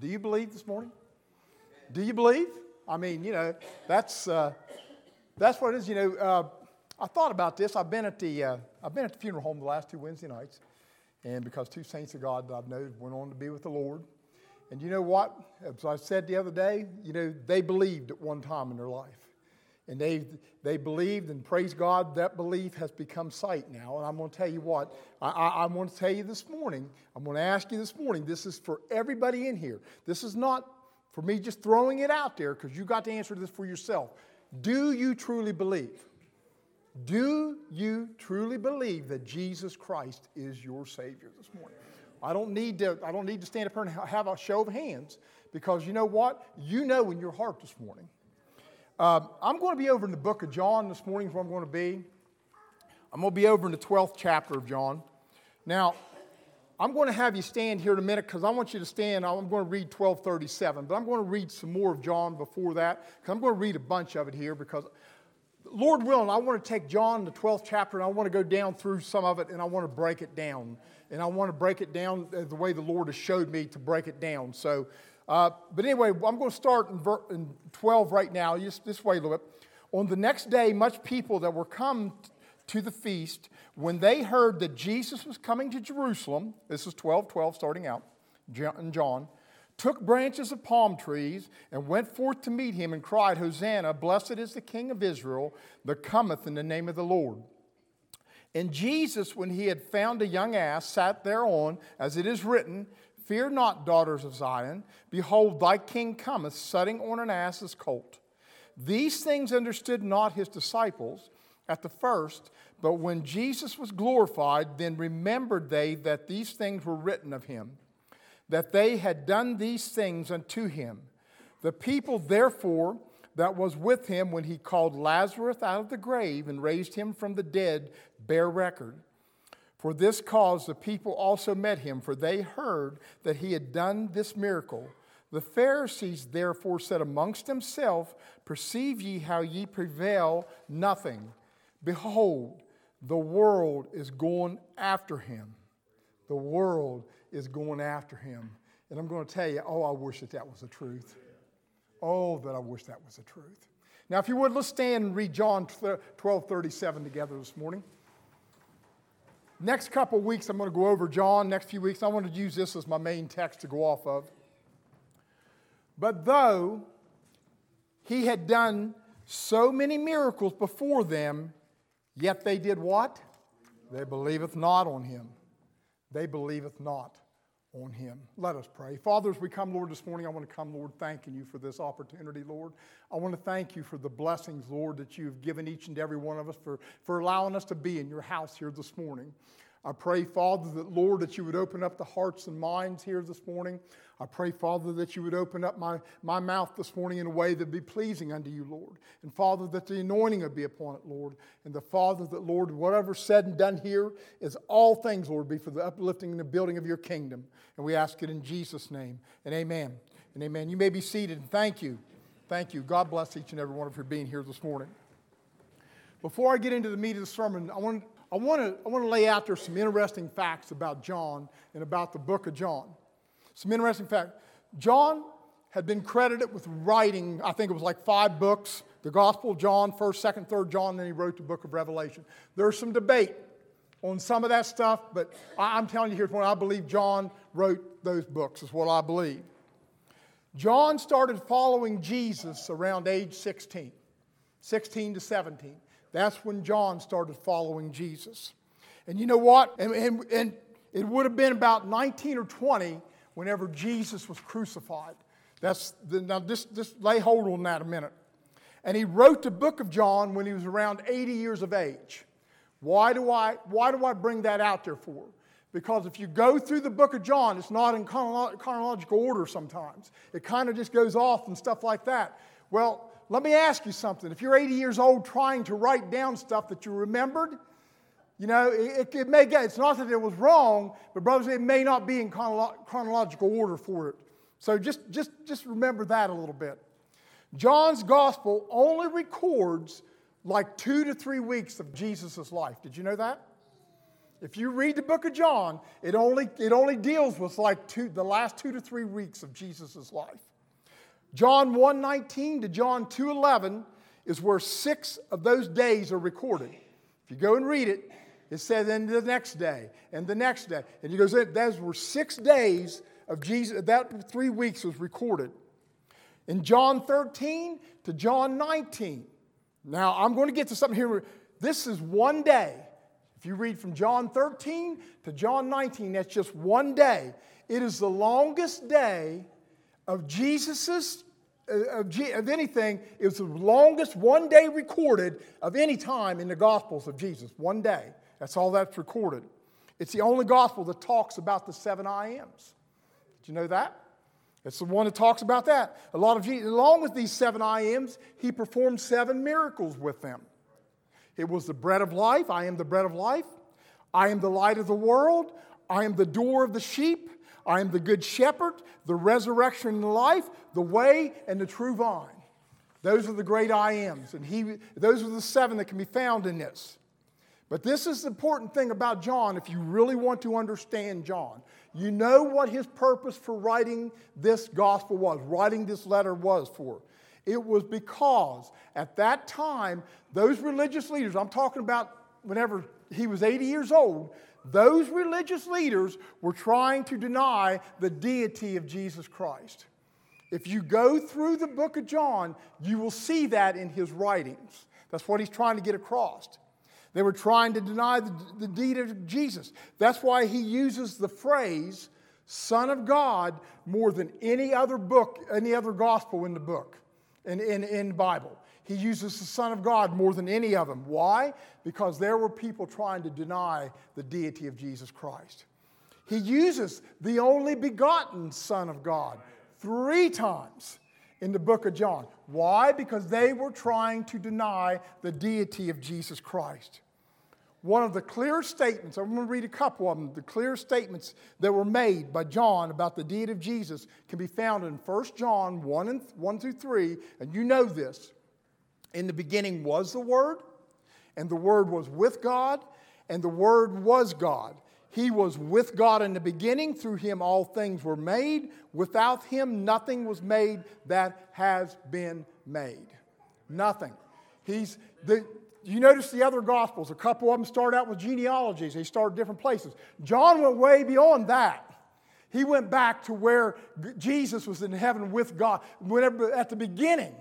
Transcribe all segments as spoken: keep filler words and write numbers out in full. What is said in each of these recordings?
Do you believe this morning? Do you believe? I mean, you know, that's uh, that's what it is. You know, uh, I thought about this. I've been at the uh, I've been at the funeral home the last two Wednesday nights, and because two saints of God that I've known went on to be with the Lord. And you know what? As I said the other day, you know, they believed at one time in their life. And they they believed, and praise God, that belief has become sight now. And I'm going to tell you what, I, I, I'm going to tell you this morning, I'm going to ask you this morning, this is for everybody in here. This is not for me just throwing it out there, because you got to answer this for yourself. Do you truly believe? Do you truly believe that Jesus Christ is your Savior this morning? I don't need to, I don't need to stand up here and have a show of hands, because you know what? You know in your heart this morning. Um, I'm going to be over in the book of John this morning is where I'm going to be. I'm going to be over in the twelfth chapter of John. Now, I'm going to have you stand here in a minute, because I want you to stand. I'm going to read twelve thirty-seven, but I'm going to read some more of John before that, because I'm going to read a bunch of it here, because Lord willing, I want to take John, the twelfth chapter, and I want to go down through some of it, and I want to break it down. And I want to break it down the way the Lord has showed me to break it down. So, uh, but anyway, I'm going to start in, ver- in twelve right now. Just this way a little bit. On the next day, much people that were come to the feast, when they heard that Jesus was coming to Jerusalem, this is twelve twelve starting out, in John, took branches of palm trees and went forth to meet him and cried, Hosanna, blessed is the King of Israel that cometh in the name of the Lord. And Jesus, when he had found a young ass, sat thereon, as it is written, Fear not, daughters of Zion. Behold, thy king cometh, sitting on an ass's colt. These things understood not his disciples at the first, but when Jesus was glorified, then remembered they that these things were written of him, that they had done these things unto him. The people, therefore, that was with him when he called Lazarus out of the grave and raised him from the dead, bear record. For this cause the people also met him, for they heard that he had done this miracle. The Pharisees therefore said amongst themselves, Perceive ye how ye prevail nothing. Behold, the world is going after him. The world is going after him. And I'm going to tell you, oh, I wish that that was the truth. Oh, that I wish that was the truth. Now, if you would, let's stand and read John twelve thirty-seven together this morning. Next couple of weeks, I'm going to go over John. Next few weeks, I want to use this as my main text to go off of. But though he had done so many miracles before them, yet they did what? They believeth not on him. They believeth not on him. Let us pray. Father, as we come, Lord, this morning, I want to come, Lord, thanking you for this opportunity, Lord. I want to thank you for the blessings, Lord, that you've given each and every one of us for, for allowing us to be in your house here this morning. I pray, Father, that, Lord, that you would open up the hearts and minds here this morning. I pray, Father, that you would open up my, my mouth this morning in a way that would be pleasing unto you, Lord. And, Father, that the anointing would be upon it, Lord. And the Father, that, Lord, whatever's said and done here is all things, Lord, be for the uplifting and the building of your kingdom. And we ask it in Jesus' name. And amen. And amen. You may be seated. And thank you. Thank you. God bless each and every one of you for being here this morning. Before I get into the meat of the sermon, I want, I want to I want to lay out there some interesting facts about John and about the book of John. Some interesting facts. John had been credited with writing, I think it was like five books, the Gospel of John, first, second, third John, and then he wrote the book of Revelation. There's some debate on some of that stuff, but I'm telling you here's what I believe John wrote those books, is what I believe. John started following Jesus around age sixteen, sixteen to seventeen. That's when John started following Jesus. And you know what? And, and, and it would have been about nineteen or twenty whenever Jesus was crucified. That's the, now just, just lay hold on that a minute. And he wrote the book of John when he was around eighty years of age. Why do I, why do I bring that out there for? Because if you go through the book of John, it's not in chronolo- chronological order sometimes. It kind of just goes off and stuff like that. Well, let me ask you something. If you're eighty years old trying to write down stuff that you remembered, you know, it, it may get, it's not that it was wrong, but brothers, it may not be in chronolo- chronological order for it. So just, just, just remember that a little bit. John's gospel only records like two to three weeks of Jesus' life. Did you know that? If you read the book of John, it only, it only deals with like two, the last two to three weeks of Jesus' life. John one nineteen to John two eleven is where six of those days are recorded. If you go and read it, it says, and the next day, and the next day. And he goes, those were six days of Jesus, that three weeks was recorded. In John thirteen to John nineteen. Now, I'm going to get to something here. This is one day. If you read from John thirteen to John nineteen, that's just one day. It is the longest day of Jesus's, of, G, of anything. It was the longest one day recorded of any time in the Gospels of Jesus. One day. That's all that's recorded. It's the only Gospel that talks about the seven I Ams. Did you know that? It's the one that talks about that. A lot of Jesus, along with these seven I Ams, he performed seven miracles with them. It was the bread of life. I am the bread of life. I am the light of the world. I am the door of the sheep. I am the good shepherd, the resurrection and the life, the way and the true vine. Those are the great I Ams. And he, those are the seven that can be found in this. But this is the important thing about John if you really want to understand John. You know what his purpose for writing this gospel was, writing this letter was for. It was because at that time, those religious leaders, I'm talking about whenever he was eighty years old, those religious leaders were trying to deny the deity of Jesus Christ. If you go through the book of John, you will see that in his writings. That's what he's trying to get across. They were trying to deny the, the deity of Jesus. That's why he uses the phrase, Son of God, more than any other book, any other gospel in the book, in, in, in the Bible. He uses the Son of God more than any of them. Why? Because there were people trying to deny the deity of Jesus Christ. He uses the only begotten Son of God three times in the book of John. Why? Because they were trying to deny the deity of Jesus Christ. One of the clear statements, I'm going to read a couple of them, the clear statements that were made by John about the deity of Jesus can be found in First John one, and one through three, and you know this. In the beginning was the Word, and the Word was with God, and the Word was God. He was with God in the beginning. Through Him all things were made. Without Him nothing was made that has been made. Nothing. He's the... You notice the other Gospels, a couple of them start out with genealogies. They start different places. John went way beyond that. He went back to where Jesus was in heaven with God. Whenever, at the beginning,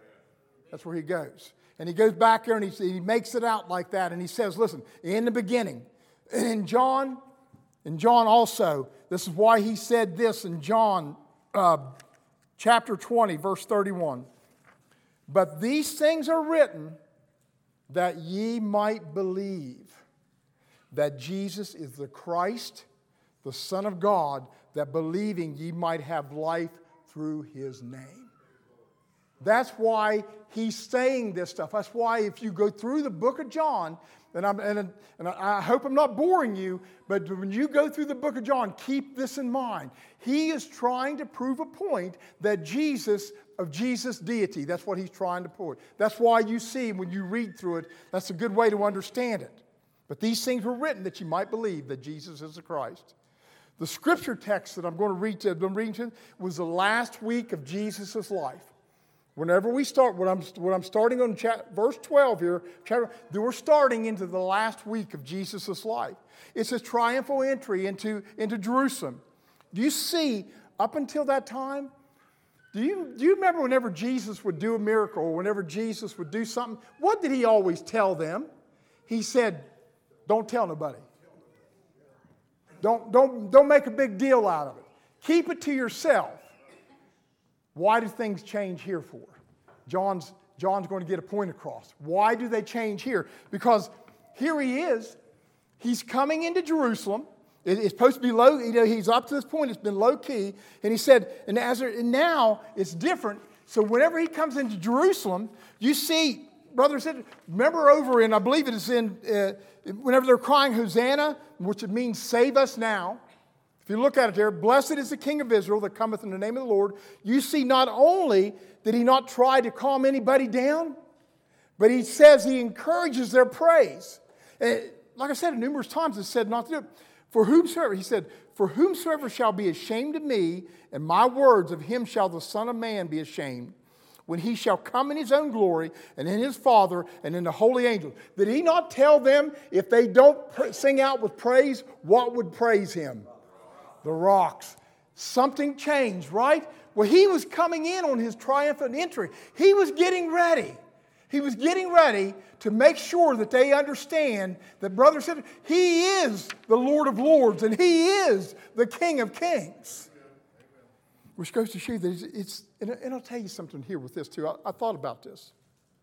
that's where he goes. And he goes back there and he, he makes it out like that. And he says, listen, in the beginning. And in John, in John also, this is why he said this in John uh, chapter twenty, verse thirty-one. But these things are written that ye might believe that Jesus is the Christ, the Son of God, that believing ye might have life through His name. That's why he's saying this stuff. That's why if you go through the book of John, and, I'm, and, and I hope I'm not boring you, but when you go through the book of John, keep this in mind. He is trying to prove a point that Jesus, of Jesus' deity, that's what he's trying to put. That's why you see when you read through it, that's a good way to understand it. But these things were written that you might believe that Jesus is the Christ. The scripture text that I'm going to read to, I'm reading to was the last week of Jesus' life. Whenever we start, what I'm, what I'm starting on chat, verse twelve here, chapter, we're starting into the last week of Jesus' life. It's his triumphal entry into, into Jerusalem. Do you see, up until that time, do you, do you remember whenever Jesus would do a miracle, or whenever Jesus would do something, what did he always tell them? He said, don't tell nobody. Don't, don't, don't make a big deal out of it. Keep it to yourself. Why do things change here for? John's, John's going to get a point across. Why do they change here? Because here he is. He's coming into Jerusalem. It, it's supposed to be low. You know, he's up to this point. It's been low key. And he said, and, as there, and now it's different. So whenever he comes into Jerusalem, you see, brothers, remember over in, I believe it is in, uh, whenever they're crying Hosanna, which it means save us now. If you look at it there, blessed is the King of Israel that cometh in the name of the Lord. You see, not only did he not try to calm anybody down, but he says he encourages their praise. like I said numerous times, it said not to do it. For whomsoever, he said, for whomsoever shall be ashamed of me and my words, of him shall the Son of Man be ashamed, when he shall come in his own glory and in his Father and in the holy angels. Did he not tell them if they don't sing out with praise, what would praise him? The rocks. Something changed, right? Well, he was coming in on his triumphant entry. He was getting ready. He was getting ready to make sure that they understand that, brother and sister, he is the Lord of Lords and he is the King of Kings. Which goes to show that it's, it's and I'll tell you something here with this too. I, I thought about this.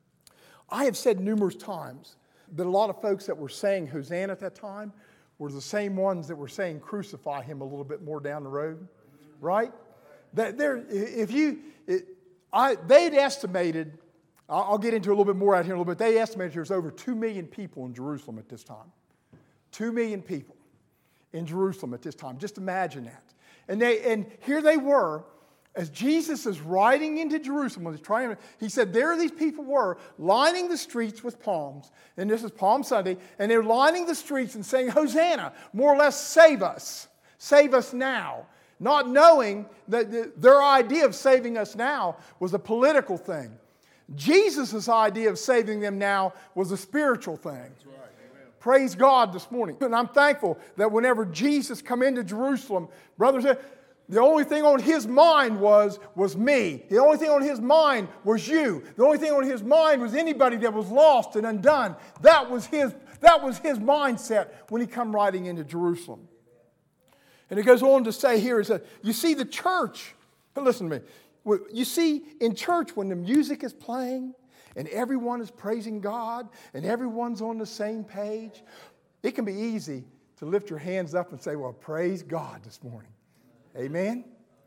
I have said numerous times that a lot of folks that were saying Hosanna at that time were the same ones that were saying crucify him a little bit more down the road, right? That there, if you, it, I, they'd estimated. I'll get into a little bit more out here in a little bit. They estimated there's over two million people in Jerusalem at this time. Two million people in Jerusalem at this time. Just imagine that. And they and here they were, as Jesus is riding into Jerusalem, he's trying, he said, there these people were lining the streets with palms. And this is Palm Sunday. And they're lining the streets and saying, Hosanna, more or less, save us. Save us now. Not knowing that the, their idea of saving us now was a political thing. Jesus' idea of saving them now was a spiritual thing. That's right. Amen. Praise God this morning. And I'm thankful that whenever Jesus come into Jerusalem, brothers, the only thing on his mind was, was me. The only thing on his mind was you. The only thing on his mind was anybody that was lost and undone. That was his, that was his mindset when he come riding into Jerusalem. And it goes on to say here, is that you see the church, listen to me, you see, in church, when the music is playing and everyone is praising God and everyone's on the same page, it can be easy to lift your hands up and say, well, praise God this morning. Amen?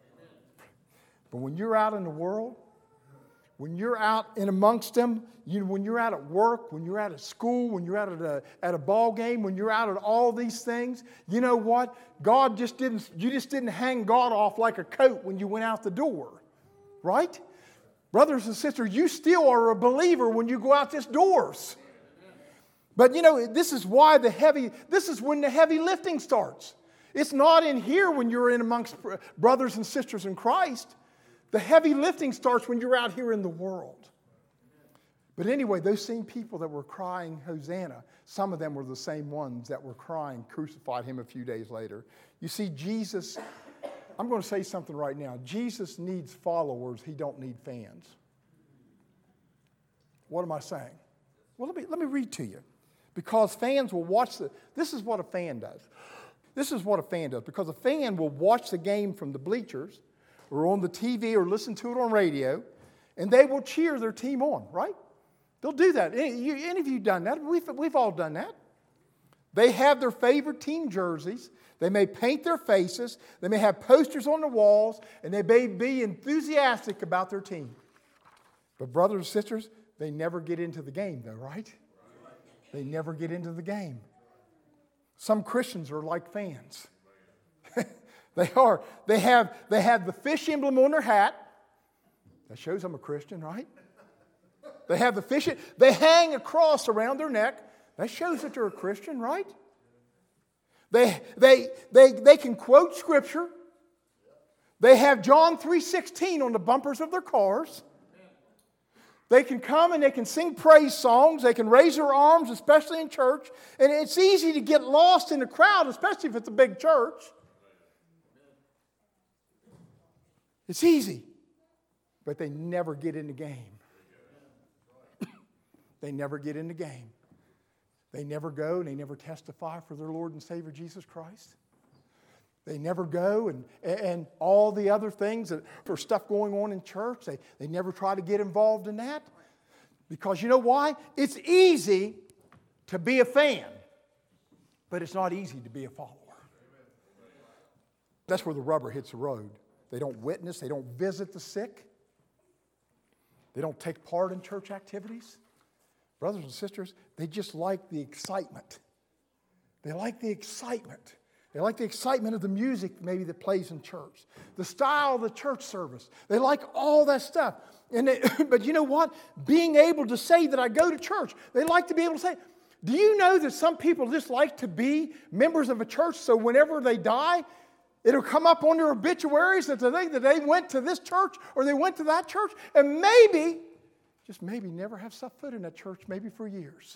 But when you're out in the world, when you're out in amongst them, you, when you're out at work, when you're out at school, when you're out at a, at a ball game, when you're out at all these things, you know what? God just didn't, you just didn't hang God off like a coat when you went out the door. Right? Brothers and sisters, you still are a believer when you go out these doors. But you know, this is why the heavy, this is when the heavy lifting starts. It's not in here when you're in amongst brothers and sisters in Christ. The heavy lifting starts when you're out here in the world. But anyway, those same people that were crying Hosanna, some of them were the same ones that were crying crucified him a few days later. You see, Jesus, I'm going to say something right now. Jesus needs followers. He don't need fans. What am I saying? Well, let me, let me read to you. Because fans will watch the... This is what a fan does. This is what a fan does. Because a fan will watch the game from the bleachers or on the T V or listen to it on radio, and they will cheer their team on, right? They'll do that. Any, any of you done that? We've, we've all done that. They have their favorite team jerseys. They may paint their faces. They may have posters on the walls. And they may be enthusiastic about their team. But brothers and sisters, they never get into the game though, right? They never get into the game. Some Christians are like fans. They are. They have, they have the fish emblem on their hat. That shows I'm a Christian, right? They have the fish. They hang a cross around their neck. That shows that they're a Christian, right? They, they, they, they can quote Scripture. They have John three sixteen on the bumpers of their cars. They can come and they can sing praise songs. They can raise their arms, especially in church. And it's easy to get lost in the crowd, especially if it's a big church. It's easy. But they never get in the game. They never get in the game. They never go and they never testify for their Lord and Savior Jesus Christ. They never go and, and all the other things that for stuff going on in church, they, they never try to get involved in that. Because you know why? It's easy to be a fan, but it's not easy to be a follower. That's where the rubber hits the road. They don't witness, they don't visit the sick. They don't take part in church activities. Brothers and sisters, they just like the excitement. They like the excitement. They like the excitement of the music maybe that plays in church. The style of the church service. They like all that stuff. And they, but you know what? Being able to say that I go to church. They like to be able to say, Do you know that some people just like to be members of a church so whenever they die, it'll come up on their obituaries that they, that they went to this church or they went to that church, and maybe, just maybe, never have set foot in that church maybe for years.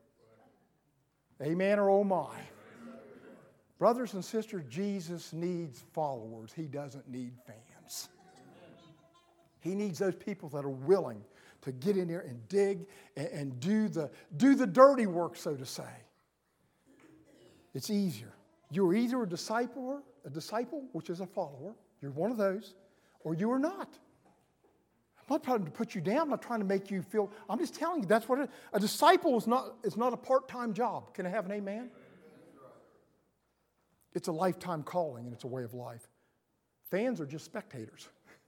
Amen or oh my. Brothers and sisters, Jesus needs followers. He doesn't need fans. He needs those people that are willing to get in there and dig and, and do the, do the dirty work, so to say. It's easier. You're either a disciple, a disciple, which is a follower. You're one of those, or you are not. I'm not trying to put you down. I'm not trying to make you feel. I'm just telling you that's what it is. A disciple is not, is not a part-time job. Can I have an amen? It's a lifetime calling and it's a way of life. Fans are just spectators.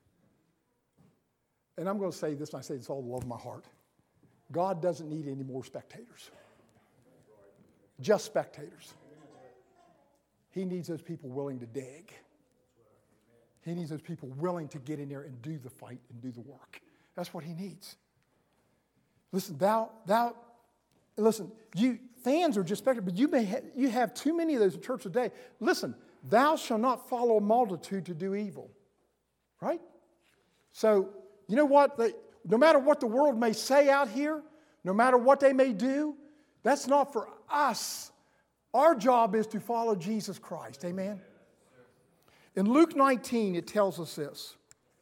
And I'm going to say this, and I say this all the love of my heart. God doesn't need any more spectators. Just spectators. He needs those people willing to dig. He needs those people willing to get in there and do the fight and do the work. That's what he needs. Listen, thou, thou, listen, you fans are just spectators, but you may ha- you have too many of those in church today. Listen, thou shalt not follow a multitude to do evil. Right? So, you know what? They, no matter what the world may say out here, no matter what they may do, that's not for us. Our job is to follow Jesus Christ. Amen? In Luke nineteen, it tells us this.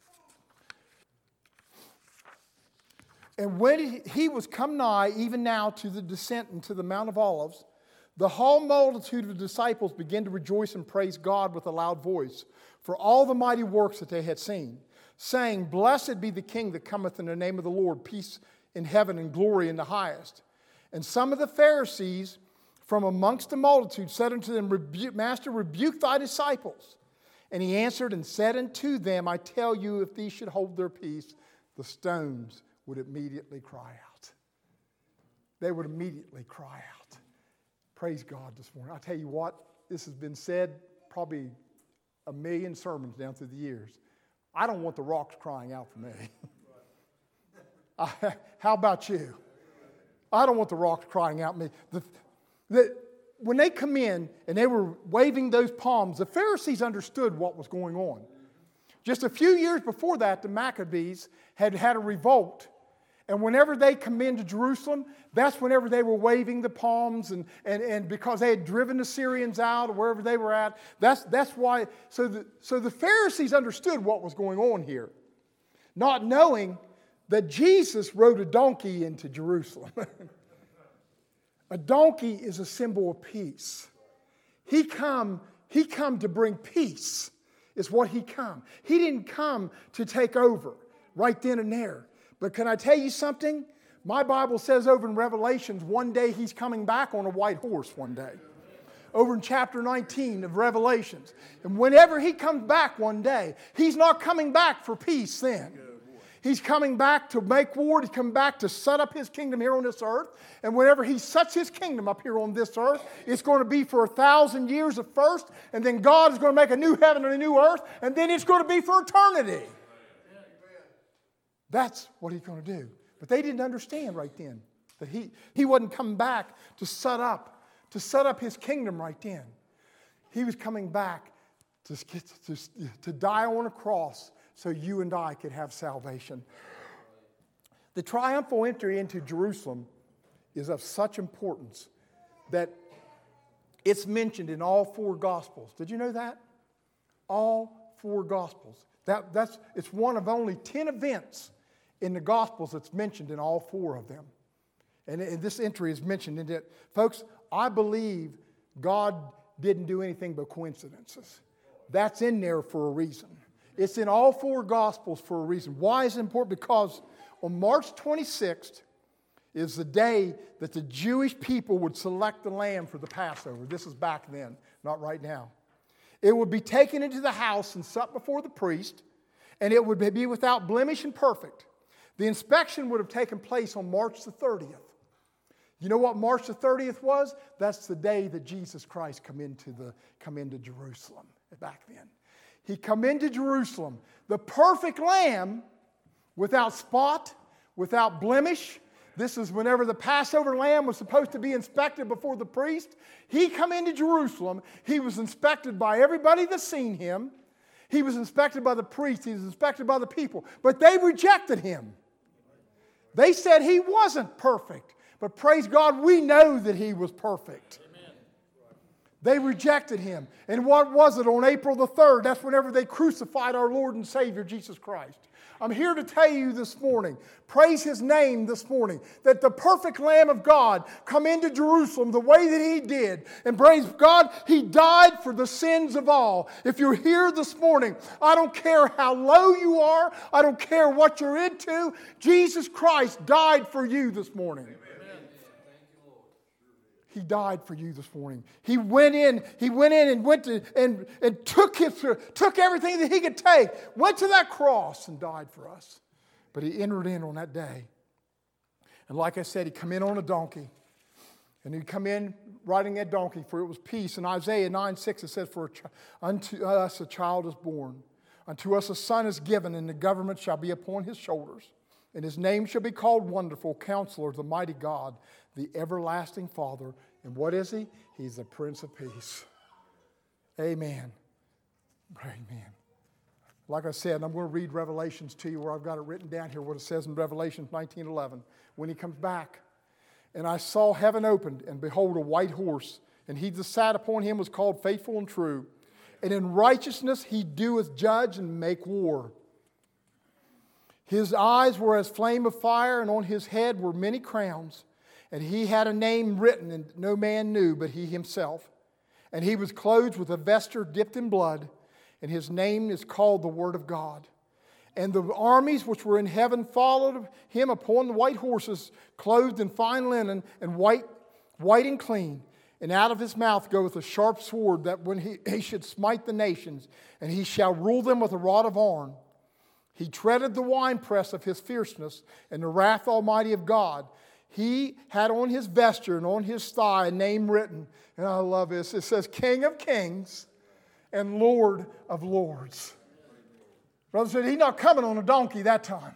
And when he was come nigh, even now, to the descent into the Mount of Olives, the whole multitude of the disciples began to rejoice and praise God with a loud voice for all the mighty works that they had seen, saying, Blessed be the King that cometh in the name of the Lord, peace in heaven and glory in the highest. And some of the Pharisees from amongst the multitude said unto them, Rebu- Master, rebuke thy disciples. And he answered and said unto them, I tell you, if these should hold their peace, the stones would immediately cry out. They would immediately cry out. Praise God this morning. I tell you what, this has been said probably a million sermons down through the years. I don't want the rocks crying out for me. I, how about you? I don't want the rocks crying out for me. The, the, when they come in and they were waving those palms, the Pharisees understood what was going on. Just a few years before that, the Maccabees had had a revolt. And whenever they come into Jerusalem, that's whenever they were waving the palms, and, and, and because they had driven the Syrians out or wherever they were at. That's, that's why, so the, so the Pharisees understood what was going on here, not knowing that Jesus rode a donkey into Jerusalem. A donkey is a symbol of peace. He come, he come to bring peace, is what he come. He didn't come to take over right then and there. But can I tell you something? My Bible says over in Revelations, one day he's coming back on a white horse one day. Over in chapter nineteen of Revelations. And whenever he comes back one day, he's not coming back for peace then. He's coming back to make war. He's coming back to set up his kingdom here on this earth. And whenever he sets his kingdom up here on this earth, it's going to be for a thousand years at first. And then God is going to make a new heaven and a new earth. And then it's going to be for eternity. That's what he's going to do. But they didn't understand right then that he, he wasn't coming back to set up, to set up his kingdom right then. He was coming back to, to, to die on a cross so you and I could have salvation. The triumphal entry into Jerusalem is of such importance that it's mentioned in all four Gospels. Did you know that? All four Gospels. That, that's, it's one of only ten events in the Gospels that's mentioned in all four of them. And, and this entry is mentioned in it. Folks, I believe God didn't do anything but coincidences. That's in there for a reason. It's in all four Gospels for a reason. Why is it important? Because on March twenty-sixth is the day that the Jewish people would select the lamb for the Passover. This is back then, not right now. It would be taken into the house and set before the priest, and it would be without blemish and perfect. The inspection would have taken place on March the thirtieth. You know what March the thirtieth was? That's the day that Jesus Christ come into, the, come into Jerusalem back then. He come into Jerusalem, the perfect lamb, without spot, without blemish, This is whenever the Passover lamb was supposed to be inspected before the priest. He come into Jerusalem. He was inspected by everybody that's seen him. He was inspected by the priest. He was inspected by the people. But they rejected him. They said he wasn't perfect. But praise God, we know that he was perfect. They rejected him. And what was it on April the third? That's whenever they crucified our Lord and Savior, Jesus Christ. I'm here to tell you this morning, praise His name this morning, that the perfect Lamb of God come into Jerusalem the way that He did. And praise God, He died for the sins of all. If you're here this morning, I don't care how low you are, I don't care what you're into, Jesus Christ died for you this morning. He died for you this morning. He went in, he went in and went to and, and took his, took everything that he could take, went to that cross and died for us. But he entered in on that day. And like I said, he come in on a donkey. And he'd come in riding that donkey, for it was peace. In Isaiah nine six it says, For unto us a child is born, unto us a son is given, and the government shall be upon his shoulders. And his name shall be called Wonderful, Counselor, the Mighty God, the Everlasting Father. And what is he? He's the Prince of Peace. Amen. Amen. Like I said, I'm going to read Revelations to you where I've got it written down here, what it says in Revelation nineteen eleven. When he comes back, and I saw heaven opened, and behold, a white horse, and he that sat upon him was called Faithful and True. And in righteousness he doeth judge and make war. His eyes were as flame of fire, and on his head were many crowns. And he had a name written, and no man knew but he himself. And he was clothed with a vesture dipped in blood, and his name is called the Word of God. And the armies which were in heaven followed him upon the white horses, clothed in fine linen, and white, white and clean. And out of his mouth goeth a sharp sword, that when he, he should smite the nations, and he shall rule them with a rod of iron. He treaded the winepress of his fierceness, and the wrath almighty of God. He had on his vesture and on his thigh a name written. And I love this. It says, King of Kings and Lord of Lords. Brother said, he's not coming on a donkey that time.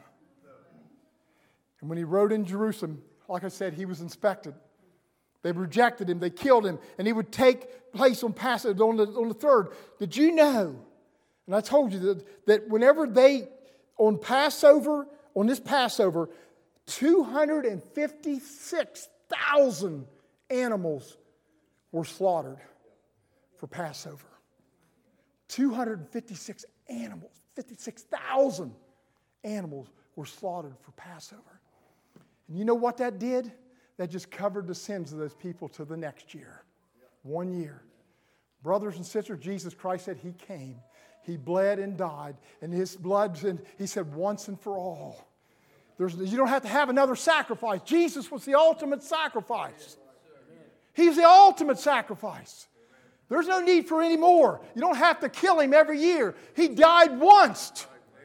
And when he rode in Jerusalem, like I said, he was inspected. They rejected him. They killed him. And he would take place on Passover, on the, on the third. Did you know? And I told you that, that whenever they, on Passover, on this Passover, two hundred fifty-six thousand animals were slaughtered for Passover. two hundred fifty-six animals, fifty-six thousand animals were slaughtered for Passover. And you know what that did? That just covered the sins of those people to the next year. One year. Brothers and sisters, Jesus Christ said He came. He bled and died. And His blood, and He said, once and for all. There's, you don't have to have another sacrifice. Jesus was the ultimate sacrifice. He's the ultimate sacrifice. There's no need for any more. You don't have to kill Him every year. He died once.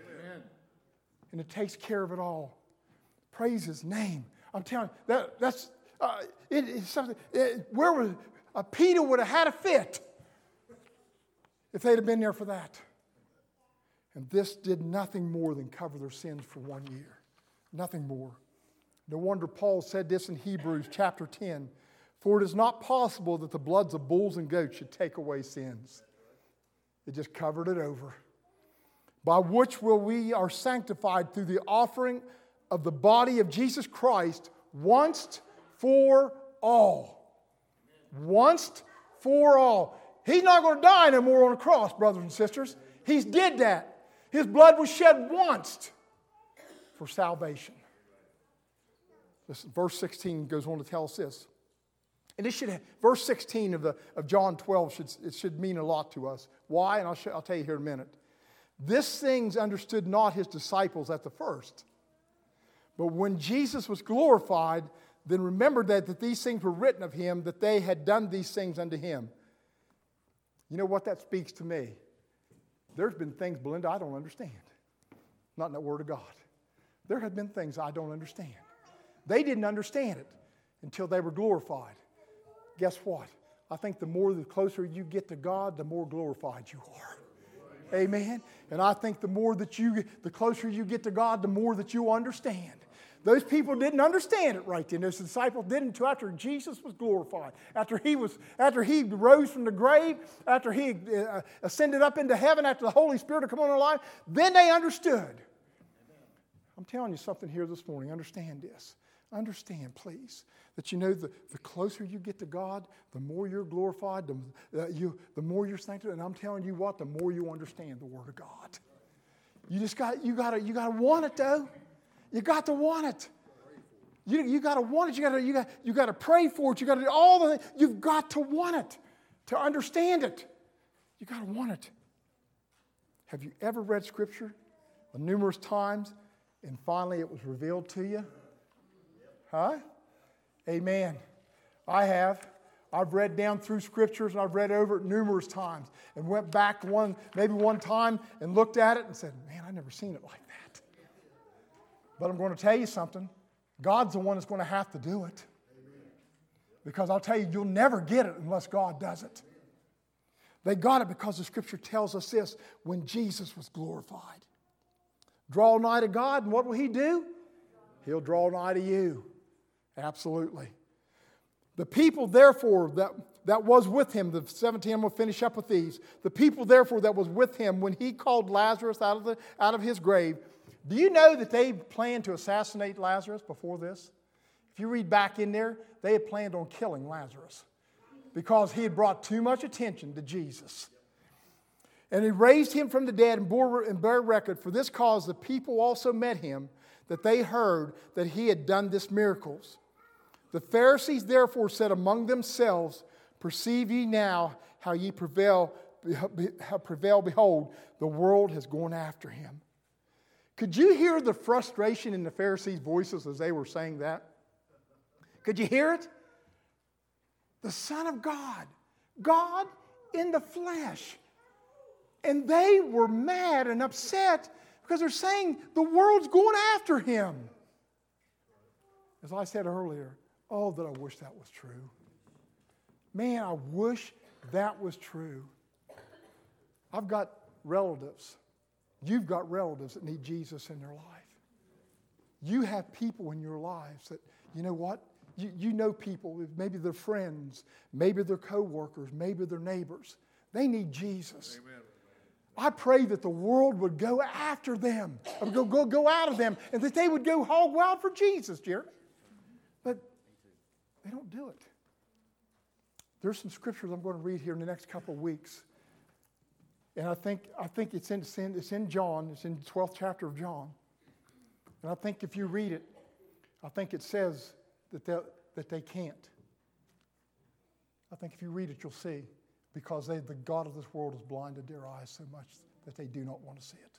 And it takes care of it all. Praise His name. I'm telling you, that, that's uh, it, it's something. It, where was uh, Peter would have had a fit if they'd have been there for that. And this did nothing more than cover their sins for one year. Nothing more. No wonder Paul said this in Hebrews chapter ten. For it is not possible that the bloods of bulls and goats should take away sins. It just covered it over. By which will we are sanctified through the offering of the body of Jesus Christ once for all. Once for all. He's not going to die no more on a cross, brothers and sisters. He's did that. His blood was shed once for salvation. Listen, verse sixteen goes on to tell us this. And this should have, verse sixteen of, the, of John twelve should, it should mean a lot to us. Why? And I'll, show, I'll tell you here in a minute. This things understood not His disciples at the first. But when Jesus was glorified, then remembered that, that these things were written of Him, that they had done these things unto Him. You know what that speaks to me? There's been things, Belinda, I don't understand. Not in the Word of God. There have been things I don't understand. They didn't understand it until they were glorified. Guess what? I think the more, the closer you get to God, the more glorified you are. Amen? And I think the more that you, the closer you get to God, the more that you understand. Those people didn't understand it right then. Those disciples didn't until after Jesus was glorified. After he was, after he rose from the grave, after he uh, ascended up into heaven, after the Holy Spirit had come on their life, then they understood. I'm telling you something here this morning. Understand this. Understand, please, that you know the, the closer you get to God, the more you're glorified, the, uh, you, the more you're sanctified. And I'm telling you what, the more you understand the Word of God. You just got, you gotta, you gotta want it though. You got to want it. You, you got to want it. You got to you got, you got to pray for it. You got to do all the things. You've got to want it to understand it. You got to want it. Have you ever read Scripture numerous times and finally it was revealed to you? Huh? Amen. I have. I've read down through Scriptures and I've read over it numerous times and went back one, maybe one time and looked at it and said, man, I've never seen it like that. But I'm going to tell you something. God's the one that's going to have to do it. Because I'll tell you, you'll never get it unless God does it. They got it because the Scripture tells us this, when Jesus was glorified. Draw nigh to God, and what will He do? He'll draw nigh to you. Absolutely. The people, therefore, that, that was with Him, the seventeen, I'm going to finish up with these. The people, therefore, that was with Him when He called Lazarus out of, the, out of his grave. Do you know that they planned to assassinate Lazarus before this? If you read back in there, they had planned on killing Lazarus because he had brought too much attention to Jesus. And He raised him from the dead and bore and bare record. For this cause the people also met him, that they heard that he had done this miracles. The Pharisees therefore said among themselves, perceive ye now how ye prevail, how prevail, behold, the world has gone after him. Could you hear the frustration in the Pharisees' voices as they were saying that? Could you hear it? The Son of God, God in the flesh. And they were mad and upset because they're saying the world's going after him. As I said earlier, oh, that I wish that was true. Man, I wish that was true. I've got relatives. You've got relatives that need Jesus in their life. You have people in your lives that, you know what? You, you know people, maybe they're friends, maybe they're co-workers, maybe they're neighbors. They need Jesus. Amen. I pray that the world would go after them, or go, go, go out of them, and that they would go hog wild for Jesus, Jerry. But they don't do it. There's some scriptures I'm going to read here in the next couple of weeks. And I think I think it's in, it's in it's in John. It's in the twelfth chapter of John. And I think if you read it, I think it says that they, that they can't. I think if you read it, you'll see. Because they, the God of this world has blinded their eyes so much that they do not want to see it.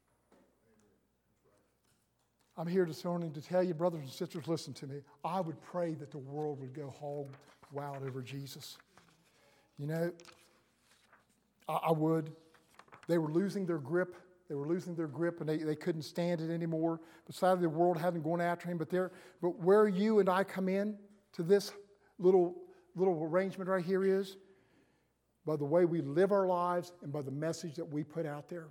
I'm here this morning to tell you, brothers and sisters, listen to me. I would pray that the world would go hog wild over Jesus. You know, I, I would. They were losing their grip. They were losing their grip, and they, they couldn't stand it anymore. Besides, the world hadn't gone after him. But there, but where you and I come in to this little little arrangement right here is by the way we live our lives and by the message that we put out there.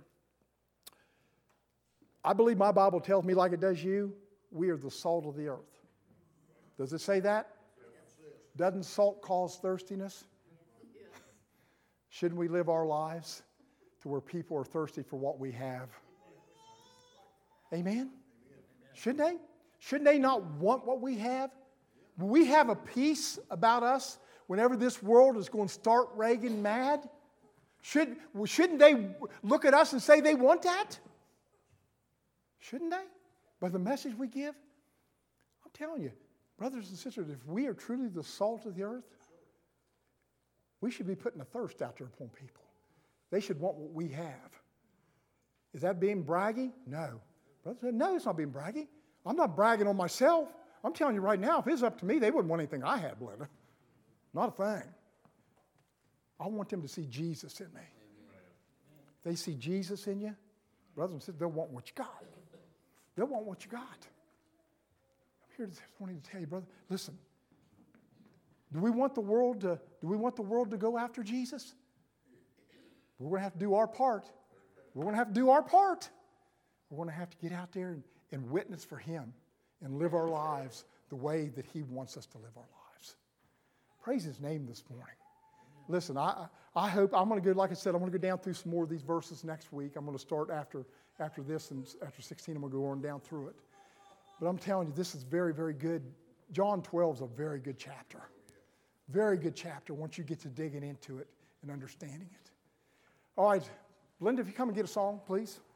I believe my Bible tells me, like it does you, we are the salt of the earth. Does it say that? Doesn't salt cause thirstiness? Shouldn't we live our lives to where people are thirsty for what we have? Amen? Shouldn't they? Shouldn't they not want what we have? Will we have a peace about us whenever this world is going to start raging mad? Should, shouldn't they look at us and say they want that? Shouldn't they? By the message we give? I'm telling you, brothers and sisters, if we are truly the salt of the earth, we should be putting a thirst out there upon people. They should want what we have. Is that being braggy? No. Brother, no, it's not being braggy. I'm not bragging on myself. I'm telling you right now, if it's up to me, they wouldn't want anything I had, Belinda. Not a thing. I want them to see Jesus in me. If they see Jesus in you, brothers and sisters, they'll want what you got. They'll want what you got. I'm here this morning to tell you, brother, listen. Do we want the world to, do we want the world to go after Jesus? We're going to have to do our part. We're going to have to do our part. We're going to have to get out there and, and witness for Him and live our lives the way that he wants us to live our lives. Praise his name this morning. Listen, I, I hope, I'm going to go, like I said, I'm going to go down through some more of these verses next week. I'm going to start after, after this, and after sixteen, I'm going to go on down through it. But I'm telling you, this is very, very good. John twelve is a very good chapter. Very good chapter once you get to digging into it and understanding it. All right, Linda, if you come and get a song, please.